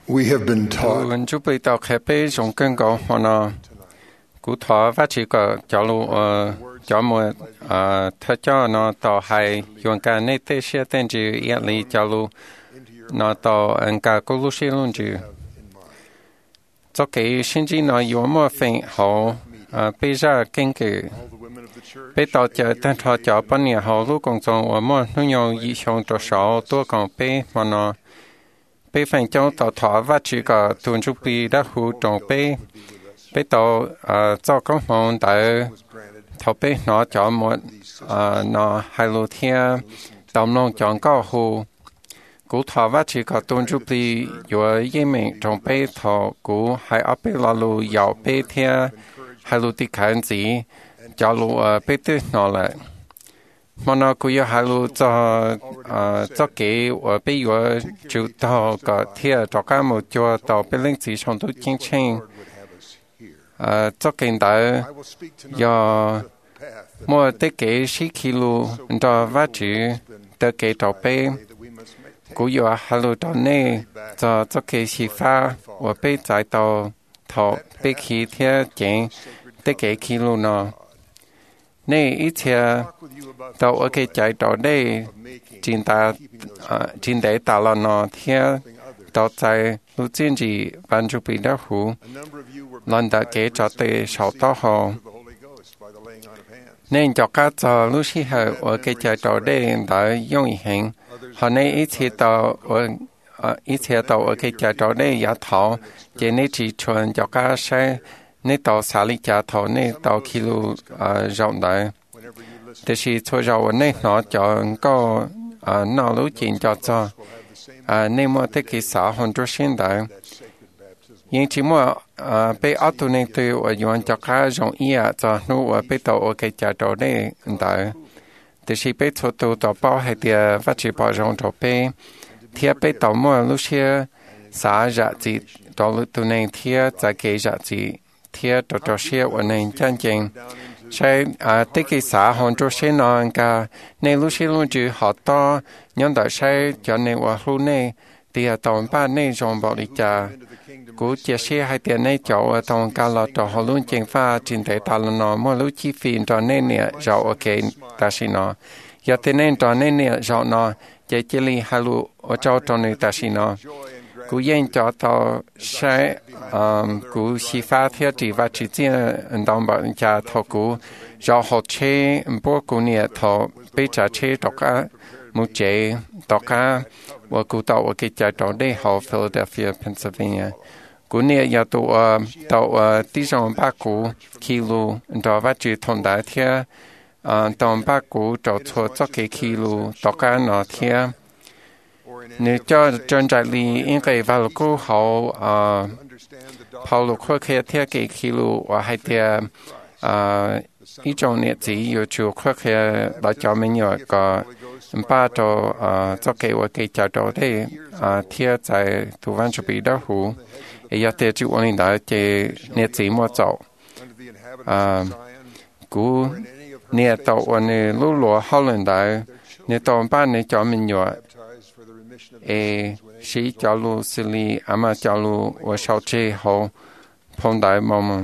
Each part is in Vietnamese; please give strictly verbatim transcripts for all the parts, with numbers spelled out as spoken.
We have been taught Mình chúc bị tàu khép bê trong cơn gạo hoa nọ cú thọ phát triển cả cho lu ờ cho một ờ thay cho nó tàu hay dùng cả nét tế sẽ tên chữ yết lý cho lu nó tàu anh cả cô lu xin luôn chữ cho cái sinh trí nó dùng một phần họ ờ bây giờ kinh cử bây tàu chờ tên thọ cho bao nhiêu họ lu công trong ở một nơi nhau ý xong cho sáu tôi còn bây mà nó bây phần trong tàu thọ phát triển cả tuần chúc bị đã hữu trong bây bây tàu ờ cho công mong tại thọ bây nó cho một ờ nó hai lô thia tàu nông chọn cao hữu cú thọ phát triển cả tuần chúc bị vừa yên mình trong bây thọ cú hai áp bây là lô giàu bây thia hai lô tích khẩn gì cho lô ờ bây tư nó lại mà nó cũng có hai lô cho ờ cho cái ở bây giờ chủ tàu có thia cho cả một chỗ tàu bây linh chỉ trong tôi chính chính ờ cho cái đó do mua tới cái sáu kilo cho vắt chữ tới cái tàu bây cũng có hai lô tàu này cho cho cái xí pha ở bây trái tàu tàu bây khi thia chén tới cái kilo nó này ít thia tàu ở cái trái tàu đây chính ta chính để ta là nó thia tàu trái lúc chính gì ban chụp bị đau hú lần đã kể cho tới sáu tàu hồ nên cho các cho lúc khi họ ở cái trái tàu đây đã dùng hình họ này ít thia tàu ở ít thia tàu ở cái trái tàu đây giá thọ chỉ nên chỉ chuẩn cho các xe nên tàu xả lý trả thọ nên tàu kilo rộng đạiแต่สิช่วยเราเนี่ยเนาะจะก็อ่าน่ารู้จริงจะจะอ่าในเมื่อที่กิสาหนจุดสิ้นได้ยิ่งที่เมื่ออ่าไปเอาตัวนี้ตัวว่าย้อนจากข้าจงเอียจะนู้ว่าไปต่อโอเคจะต่อได้ได้แต่สิไปทั่วตัวต่อเป้าให้เดียวัชิปจงต่อไปเทียบไปต่อเมื่อลูกเชียสาจะจิตต่อลูกตัวนี้เทียจะเกจะจิเทียต่อต่อเชียวันนี้จันจริงใช่อ่าที่กิสาหงจุดเช่นนั้นก็ในลูกศิษย์ลูกจูหอต่อย้อนแต่ใช้จะในว่ารู้ในเดียตอนป้าในจงบริจากูจะเชื่อให้เดียในเจ้าตอนการเราต่อหลุนเจงฟ้าจินเตตาลนอเมื่อลูกชีฟินตอนนี้เนี่ยเราโอเคแต่สินอยากเต้นตอนนี้เนี่ยเราเนาะจะเจริญฮัลโหลเจ้าตอนนี้แต่สินอกูยังจะต่อใช้อืมกูสิฟ้าเทียจีว่าจีเจียนตอนบริจาทอกูเราหดเชพวกกูเนี่ยทอไปจ่าเชตอกะมุเจตอกะว่ากูต่อว่ากิจต่อได้หอฟิลาเดลเฟียเพนซิลเวเนียกูเนี่ยอยากตัวต่อที่จงบ้ากูคิโลต่อว่าจีทนได้เทียอ่าตอนบ้ากูจะชัวจักกี่กิโลตอกะนอเทีย你叫张在里应该把路过好啊，跑路过去贴几 kilo， 我还贴啊一种日子要做过去来叫mình有个把到啊做给我给找到的啊贴在图案就比较好，也要贴住我们的这日子么走啊，古你到我们路路好人来，你到班你叫mình有。ê sĩ cho lu xử lý ama cho lu và sau chế hậu phong đại mong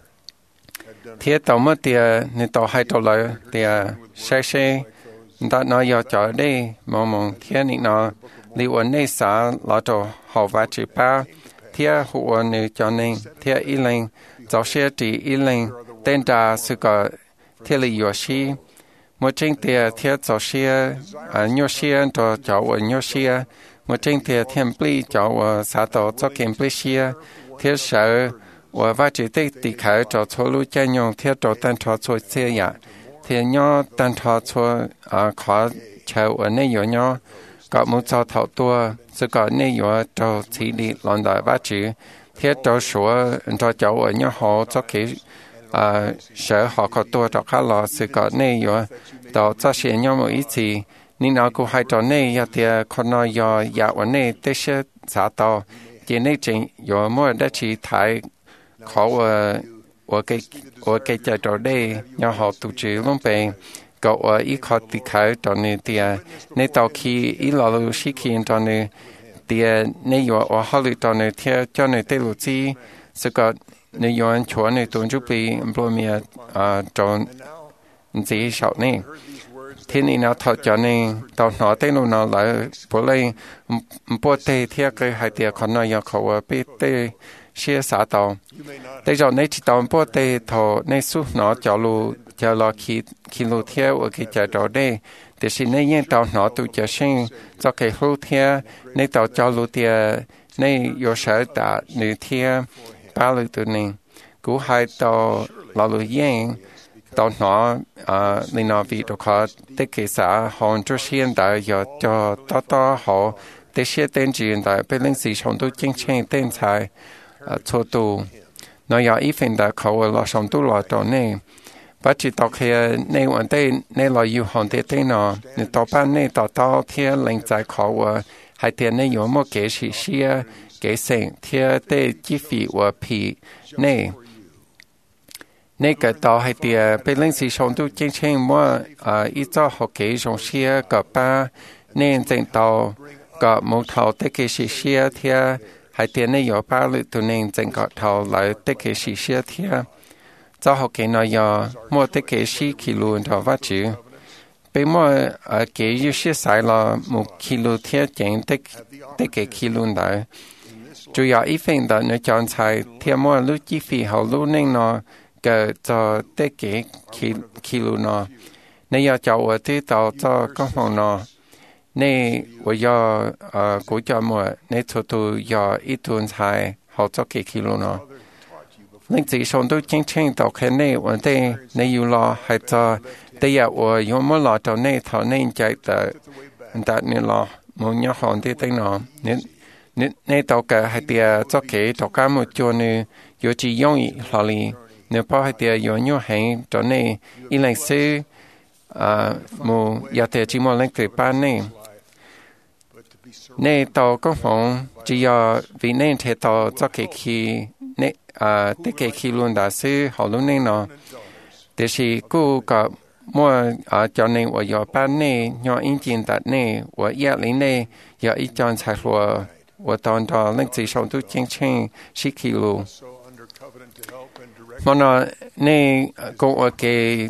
thiết tàu mất tiền nên tàu hai tàu lại tiền xe xe đã nói giờ cho đây mong mong thiết này nó liệu ổn này xã là tàu hậu và chỉ ba thiết hữu này cho nên thiết ý lên giáo xe chỉ ý lên tên trà sự có thiết lý yếu sĩ một trên tiền thiết giáo xe à nhiều xe cho cháu ở nhiều xe một trên tiền thiên pli cho xã tổ cho kiến pli xe thiết sở và vài chỉ tích tỷ khởi cho số lưu chân nhung thiết cho tan cho số xe ya thiết nhỏ tan cho số à khó chờ ở nơi nhỏ nhỏ có một số thảo tua sự có nơi nhỏ cho chỉ đi lần đại vài chỉ thiết cho số cho cháu ở nhỏ họ cho cái à sở họ có tua cho khá là sự có nơi nhỏ đó cho xe nhỏ một ít gì nên nó cũng hay cho nên ya thì con nó ya ya ở đây để sẽ trả tao chỉ nên chính ya mua đã chỉ thấy khó ở ở cái ở cái chạy cho đây nhà họ tổ chức luôn bên cậu ở ít khó thì khai cho nên thì nên tao khi ít là lúc khi khi cho nên thì nếu như ở họ lựa chọn này theo cho này tây lục chi sự có nếu như anh chúa này tuân giúp bị bùa mía à chọn gì sợ này thế này nó thật cho nên tao nói tên nó lại bữa nay bữa tây theo cái hai tiệc còn nói giờ khẩu bị tây chia xã tao bây giờ này chỉ tao bữa tây thọ này suốt nó cho lu cho lo khi khi lu theo ở cái chợ đó đây thì xin này những tao nói tụi cho sinh cho cái lu theo này tao cho lu theo này có sở đã nữ theo ba lu tụi này cú hai tao là lu yên tao nói à nên nói vì đó có tất cả xã họ cho hiện tại giờ cho to to họ để sẽ tên chuyện tại bên lĩnh sĩ trong tôi chính chính tên sai cho tôi nói giờ ít phần đã khẩu là trong tôi là đó này và chỉ tao khi này vấn đề này là yêu hòn thế thế nào nếu tao ban này tao tao thiên lĩnh giải khẩu hay thiên này có một cái sự xia cái sinh thiên để chi phí và phí này này cái tao hay thì bên lĩnh sĩ trong tôi chính chính mà à ít cho học cái trong xia cả ba nên chính tao cả một thầu tất cả sự xia thiên hay thiên này có ba lượt tụi nên chính cả thầu lại tất cả sự xia thiên cho học cái này giờ mua tất cả sự kilo thầu phát triển bây giờ ở cái yêu sĩ sai là một kilo thiên chính tất tất cả kilo đấy chủ yếu ít phần đó nó chọn sai thiên mua lúc chi phí họ lúc nên nó cái cho tất cả kilo nó nếu giờ cho ở đây tao cho các phòng nó nếu bây giờ ờ của cho mua nếu cho tôi giờ ít tuần sai họ cho cái kilo nó nên chỉ xong tôi chính chính tao cái này vấn đề nếu yêu lo hay cho bây giờ ở yêu mua lo tao này thằng này chạy tới đặt nên lo muốn nhớ hòn thế thế nào nên nên nên tao cái hay thì cho cái tao cái một chỗ này yêu chỉ dùng ý là li nếu bao hay thì yêu nhiều hàng cho nên in lãnh sư à một giờ thì chỉ một lãnh từ ban này nên tao có phòng chỉ có vì nên thì tao cho cái khi nên à tất cả khi luôn đã sư họ luôn nên nó thì chỉ cô có mua à cho nên ở giờ ban này nhỏ in tiền đặt này ở nhà lính này giờ ít chọn sai rồi ở tận đó lãnh chỉ xong tôi chính chính chỉ kilo mà nó nên có ở cái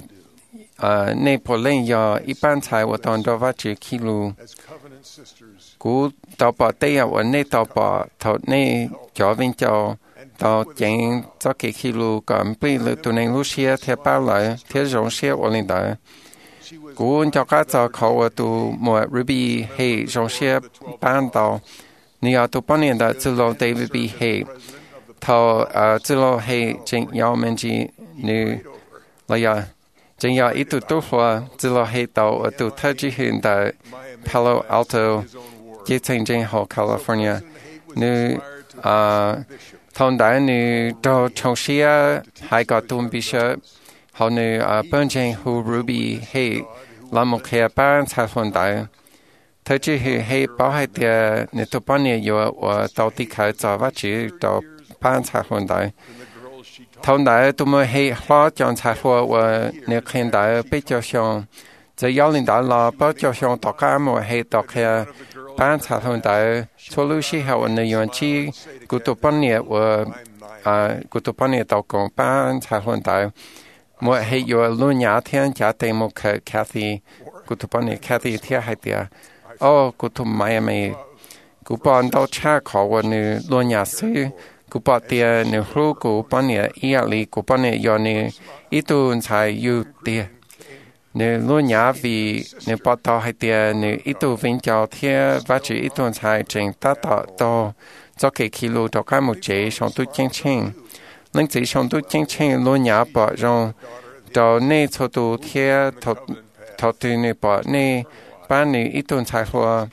à nên bỏ lên giờ一般才我当到发几 kilo กูต่อปอเตียวันนี้ต่อปอทอนี่จอวินจอต่อเจงจะกี่กิโลกันปีเลยตัวนึงลูเชียเทียบ้าเลยเทียจงเชียวันนี้ได้กูจะก็จะเขาตัวหมวดรูบี้เฮจงเชียบ้านต่อนี่เอาตัวปนเนี่ยได้จะลงเดวิบีเฮทอเอ่อจะลงเฮจริงยาวมันจีนี่ระยะจริงยาวอีตัวตัวหัวจะลงเฮต่อตัวเธอจีเห็นได้ Palo Alto chỉ thành trên hồ California nữ à thôn đại nữ cho trong xia hai cái tuần bị sợ họ nữ à bên trên hồ Ruby hay là một cái ban sai thôn đại thế chỉ hay bảo hay thì nữ tụ ban này có ở tàu đi khai cho vắt chỉ cho ban sai thôn đại thôn đại tụi mình hay lo chọn sai thôn và nữ hiện đại bị cho xong chỉ có领导là bảo cho xong tất cả mọi hay tất cả ban xã hội tại số lưu sĩ học ở những chi của tổ ban nghiệp và à của tổ ban nghiệp tàu công ban xã hội tại mỗi hệ có luôn nhà thiên gia đình một cái Kathy của tổ ban nghiệp Kathy thiên hai tia ô của tổ Miami của ban tàu cha khó và nữ luôn nhà sư của ban tia nữ hữu của ban nghiệp Italy của ban nghiệp do nữ ít tuần sai yêu tia nếu luôn nhà vì nếu bắt đầu hay thì nếu ít tu vinh giáo thì và chỉ ít tuần sai trình ta tạo to cho cái kilo cho cái một chế trong tu chính chính nên chỉ trong tu chính chính luôn nhà bỏ rong cho nên cho tu thì thọ thọ tu nên bỏ nên ban nếu ít tuần sai hoa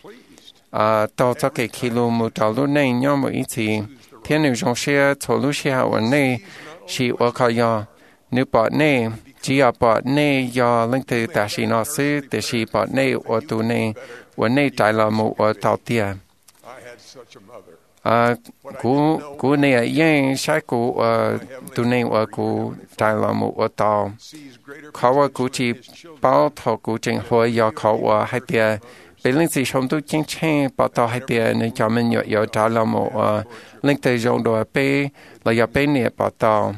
à to cho cái kilo một trâu luôn nên nhau một ít gì thì nếu trong xe cho lúc xe hậu nên chỉ ở coi giờ nếu bỏ nên chỉ ở bỏ này do lãnh từ ta sĩ nó sư để sĩ bỏ này ở tù này ở này trái là một ở tàu tiền à cú cú này ở yên sai cú ở tù này ở cú trái là một ở tàuเขาว่ากูchỉ bảo thọกูจึงหัว do เขาว่าให้เตีย bị linh sĩ sống tu chính tranh bảo tàu hai tiền nên cho mình nhớ nhớ trả lời một linh tử dùng đồ bê là giờ bê nè bảo tàu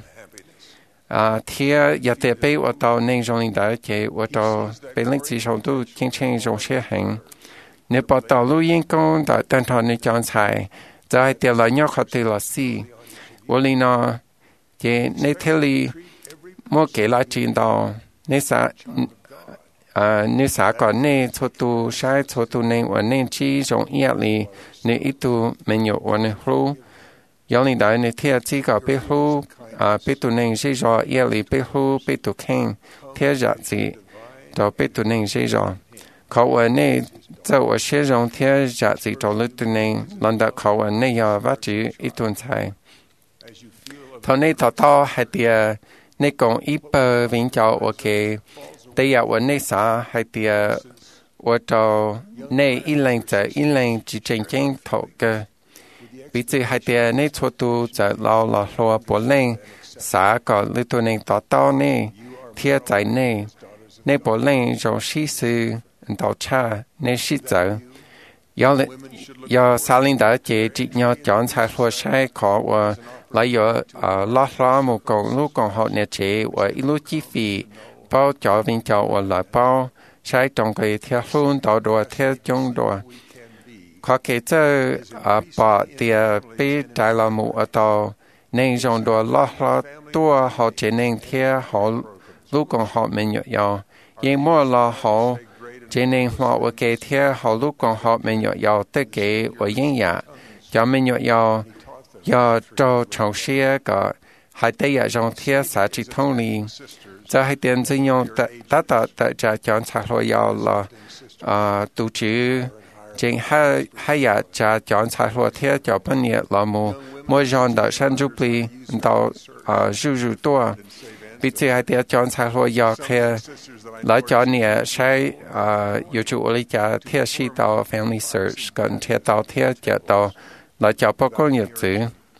à thì giờ tiền bê bảo tàu nên dùng linh đại chế bảo tàu bị linh sĩ sống tu chính tranh dùng xe hành nếu bảo tàu lưu yên công đã tân thọ nên chọn xài giờ hai tiền là nhớ khó từ là xí vô linh nó chế nên theo li mua kể lại chuyện đó nên sao à nếu xã còn nên cho tu sai cho tu nên và nên chỉ dùng ý lý nên ít tu mình nhiều và nên hữu giống như đại nên theo chỉ có biết hữu à biết tu nên chỉ do ý lý biết hữu biết tu khen theo giá trị đó biết tu nên chỉ doเขาว่าเนี่ยเจ้าว่าเชื่อจงเทียจะสิตัวลึกตัวนึงหลังจากเขาว่าเนี่ยยาว่าจีอีตุนใช่ตอนนี้ต่อต่อให้เดียในกองอีเปอร์วิ่งเจ้าโอเคแต่อยากว่าในสาให้เดียว่าเจ้าในอีแรงจะอีแรงจีเจงเจงถกกันวิจิให้เดียในชัวตูจะเราหล่อหัวปวดแรงสาก็ลึกตัวนึงต่อต่อเนี่ยเทียใจเนี่ยในปวดแรงจงชี้สื่อđạo cha nên sĩ tử, do do sa linh đã chế trị nhau chọn sai lúa sai khó và lại do lót lót một con lúc còn họ nè chế và ít lúc chi phí bao cho viên cho và lại bao sai trong cái theo luôn đạo đồ theo trong đồ khó kể cho bỏ tiền bị trái là một ở tàu nên dùng đồ lót lót tua họ chế nên theo họ lúc còn họ mình nhớ nhau nhưng mua là họ cho nên họ ở cái theo họ lúc còn họ mình nhớ nhau tới cái ở những nhà cho mình nhớ nhau do cho cháu xe cả hai tay ở trong theo xã trị thông liên cho hai tiền sử dụng ta ta ta cho chọn xã hội nhau là à tổ chức trên hai hai nhà cho chọn xã hội theo cho bên nhà là một mỗi dân đã sản xuất đi到啊入入多vì thế hai tiền chọn xã hội nhau khi lại chọn nhà sai à yêu chủ lý cho theo sĩ tàu family search cần theo tàu theo cho tàu lại chọn bao nhiêu nhật chữ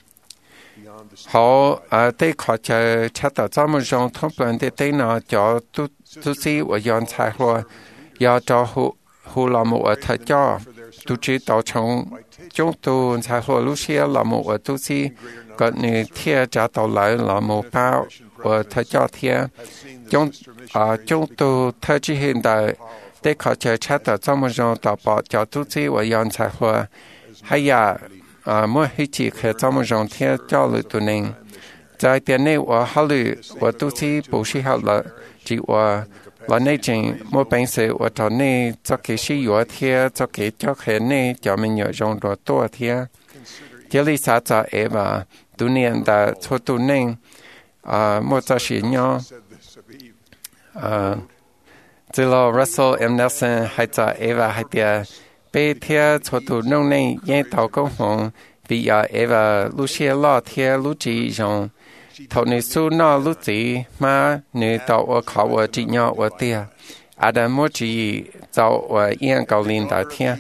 họ à đây họ cho chắc tàu cho một dòng thông plan để đây nó cho tu tu sĩ và dân xã hội do cho họ họ làm một ở thời cho tu chỉ tàu trong chúng tu xã hội lúc xưa làm một ở tu sĩ còn người theo cho tàu lại làm một bao ở thời cho theo chúng à chúng tu thời chỉ hiện đại để họ cho chắc tàu cho một dòng tàu bỏ cho tu sĩ và dân xã hội hay là à mỗi khi chỉ khi trong một dòng theo cho lựa tụi nên在店内我考虑我都是不适合了，只我我那阵我本身我找你做个是药贴，做个做个呢，叫mình有用多多贴。这里啥子哎吧，多年的做多年啊，我做是鸟啊，这了 Russell M Nelson 还做哎吧，还点被贴做多弄呢，也到公红。vì giờ em và Lucia lo theo Lucy dùng thầu này su nó Lucy mà nữ tàu ở khảo ở chị nhỏ ở tia Adam mua chị tàu ở yên cầu linh đại thiên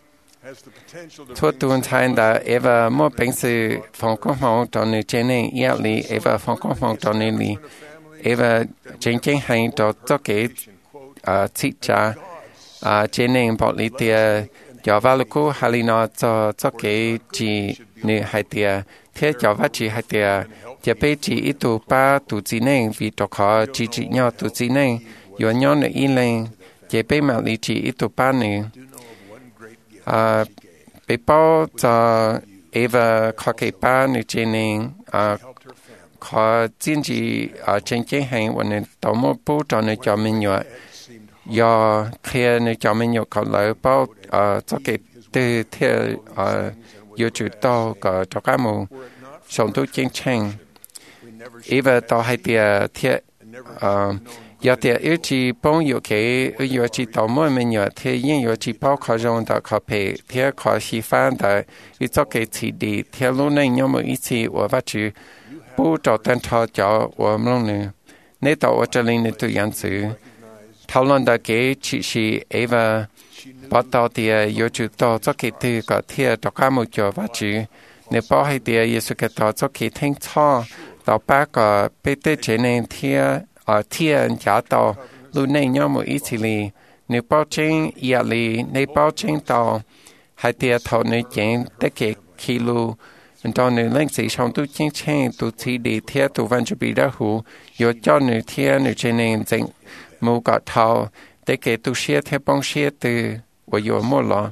thua tuần thay đã em và mua bánh sự phòng công phòng trong nữ trên này yên lý em và phòng công phòng trong này lý em và chính chính hành cho cho cái à thị trà à trên này bảo lý tia cho vào lúc cũ hai nó cho cho cái chỉ nữ hai tia thế cho vào chỉ hai tiaจะไปจีอีตัวป้าตัวจีนึงวิตขอจีจีเนาะตัวจีนึงย้อนย้อนในอีเลงจะไปมาลีจีอีตัวป้านึงอ่าไปป้อจะเอวาขอเก็บป้าในเจนึงอ่าขอจินจีอ่าเจนเจงให้วันนี้ตัวมั่วปูตอนในจอมินอยู่ยอเคลียในจอมินอยู่เขาเลยป้ออ่าจะเก็บตือเที่ยวอ่าอยู่จุดโตก็จะก้ามูส่งตัวเจงเชงอีเวอร์ต่อให้เตียเทียอ่ายาเตียอีจีป้องอยู่เขยอยู่จีต่อมั่วมันอยู่เทียยิ่งอยู่จีป้อขอจงต่อขอเพเทียขอชีฟ้าแต่อีจอกเกทีดีเทียรู้ในยามอีจีว่าว่าจือผู้ต่อตันทอจ่อว่ามั่งนึในต่อว่าจะเล่นในตัวอย่างสื่อเท่านั้นแต่เกชีชีเอเวอร์พอต่อเตียอยู่จุดต่อจอกเกตีก็เทียต่อข้ามุจ่อว่าจือในป้อให้เตียเยสุกต่อจอกเกทิ้งท่อต่อป้าก็ไปเตะเจนเทียอ่าเทียนจ่าต่อรู้ในย่อมอีสิลี nếu bao chính ia lì nếu bao chính tàu hai tia thọ nếu chính tất cả kilo cho nếu lên sĩ trong tu chính trên tu chỉ đi theo tu văn chuẩn bị đã hủ yo cho nếu theo nếu trên nền chính mua cả thọ tất cả tu xe theo bóng xe từ và yo mua lo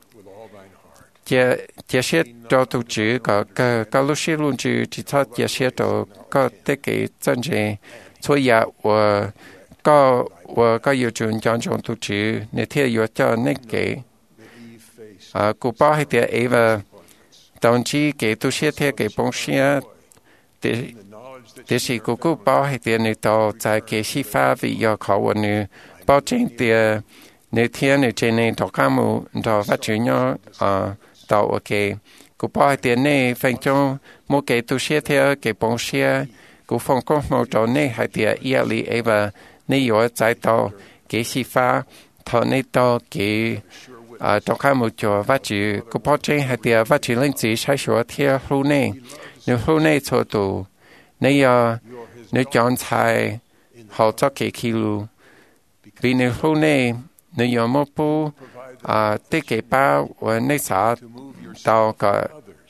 chia chia sẻ cho tu chữ có cái cái lúc xe luôn chữ chỉ cho chia sẻ cho có tất cả chân chế所以啊，我個我個要轉講講讀書，你聽要叫那個啊，古巴係啲 Eva， 當時嘅讀書聽嘅本身，啲啲是古古巴係啲你到在嘅西方為要考我你保證啲你聽你真係讀科目到發展咗啊，到我嘅古巴係啲你分鐘冇嘅讀書聽嘅本身。古phong công mô trò nê hai tia ia li eva nê yếu giải tàu kế sĩ phá thọ nê tàu kế trong khá một chỗ vắt chữ cổ bó trên hai tia vắt chữ lên chỉ sai số theo hưu nê nếu hưu nê cho tù nê yếu nếu chọn xài họ cho kế khí lưu vì nếu hưu nê nếu yếu mô bù tế kế bao và nê xã tàu cả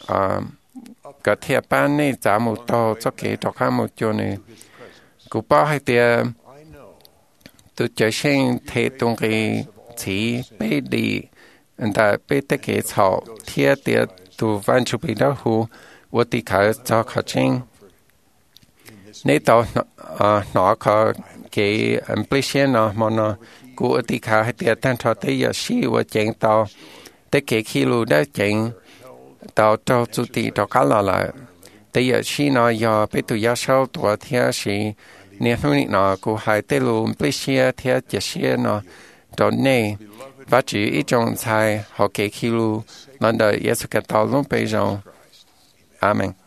cái thiệp ban này giá một tàu cho kế cho khá một chỗ này cũng bao hai tiền tôi trở sinh thế tung cái chỉ bê đi anh ta bê tế kế chào thiệp tiền tôi văn chủ bị đau hù tôi đi khởi cho khởi trình nếu tàu nó có cái implication nó mà nó cũng đi khởi hai tiền thanh thoát tới giờ xí và chỉnh tàu tế kế khi lưu đã chỉnh tàu cho chủ tịch cho cá lò lại, bây giờ khi nó giờ bây giờ giờ sau tuổi theo sĩ nên hôm nó cũng hay tới luôn bây giờ theo chỉ xe nó cho nên và chỉ ít trong sai họ kể khi luôn lần đầu Yesu cái tàu luôn bây giờ, Amen.